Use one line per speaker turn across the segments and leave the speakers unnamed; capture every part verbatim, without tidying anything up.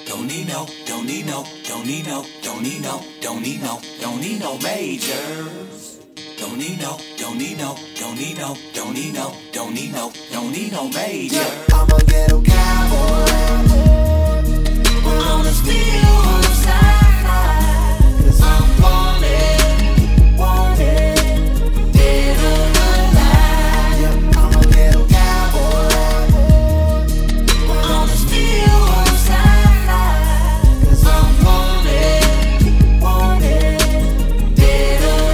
don't need no, don't need no, don't need no, don't need no, don't need no, don't need no majors. Don't need no, don't need no, don't need no, don't need no, don't need no, don't need no major.
Yeah, I'm a ghetto cowboy. We're gonna steal on the side, cause I'm wanted, wanted, dead or alive. Yeah, I'm a ghetto cowboy. We're gonna steal on the side, cause I'm wanted, wanted, dead or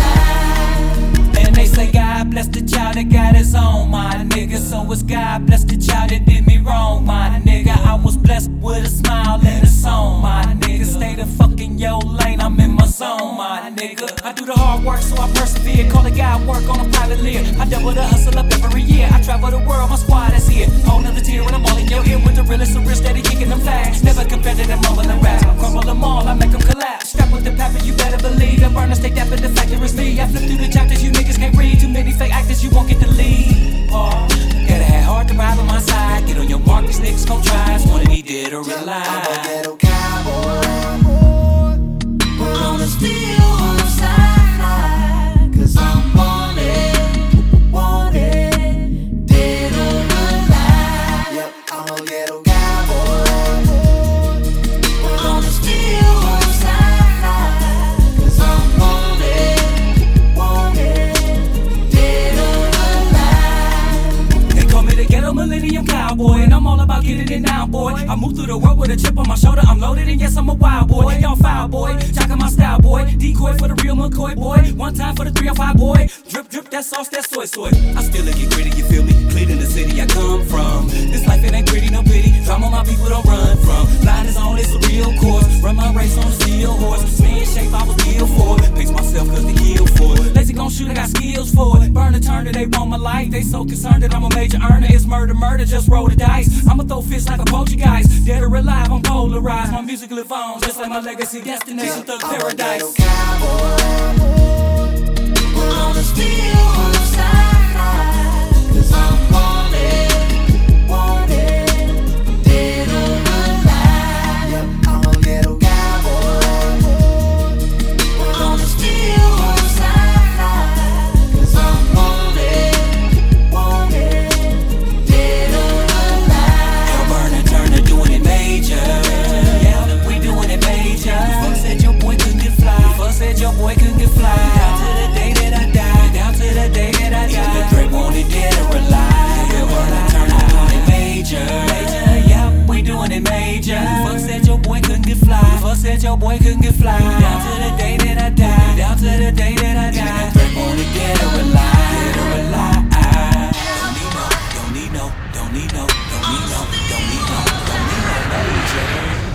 alive.
And they say God bless the child that got his own, my nigga. So it's God bless the child that did me wrong, my nigga. I was blessed with a smile and a song, my nigga. Stay the fuck in your lane, I'm in my zone, my nigga. I do the hard work, so I persevere. Call the guy work on a private live. I double the hustle up every year. I travel the world, my squad is here. Whole nother tier when I'm all in your ear with the realest of real steady kicking them facts. Never compared to them mumbling rap. Crumble them all, I make them collapse. Strap with the pepper, you better believe. The burner stay deaf in the fact that it's me. I flip through the chapters, you niggas can't read. Too many fake actors, you won't get the lead. Oh, gotta have hard to ride on my side. Get on your mark, these niggas gon' try. Wanna be dead or alive.
I'm a ghetto cowboy. We're gonna steal on the side, cause I'm wanted, wanted, dead or alive. Yep, I'm a ghetto cowboy. We're gonna steal on the side, cause I'm wanted, wanted, dead or alive.
They call me the ghetto millennium cowboy, and I'm all about getting it now, boy. I move through the world with a chip on my shoulder. I'm loaded, and yes, I'm a wild boy. Y'all foul, boy. Jockin' my style, boy. Decoy for the real McCoy, boy. One time for the three oh five, boy. Drip, drip, that sauce, that soy, soy. I still get gritty, you feel me? Clean in the city I come from. This life, it ain't pretty, no pity. Drama my people don't run from. Blind is on, it's a real course. Run my race on a steel horse. Stay in shape, I was built for it. Pace myself cause they heal for it. Lazy gon' shoot, I got skills for it. Burn the turner, they want my life. They so concerned that I'm a major earner. It's murder, murder, just roll the dice. I'ma throw fists like a poltergeist. Dead or alive, I'm polarized. My music live on, just like my legacy. Destination, thug paradise.
I'm a ghetto cowboy. We're gonna steal on the side, cause I'm wanted, wanted, dead or alive. Yep, I'm a ghetto cowboy. We're gonna steal on the side, cause I'm wanted, wanted, dead or alive.
Hell burner, turner, doing it major. Yeah, we doing it major. Fuck said your boy couldn't get fly. Fuck said your boy couldn't get fly. Down to the day that I die. Down to the day that I die. Even the Dre wanted dead or alive. Hell burner, turner, doing it major. Major, yeah, we doing it major. Fuck said your boy couldn't get fly. Fuck said your boy couldn't get fly. Down to the day that I die. Down to the day that I die. Even the Dre wanted dead or alive. Dead or alive. Don't need no, don't need no, don't need no, don't need no, don't need no, don't need no major.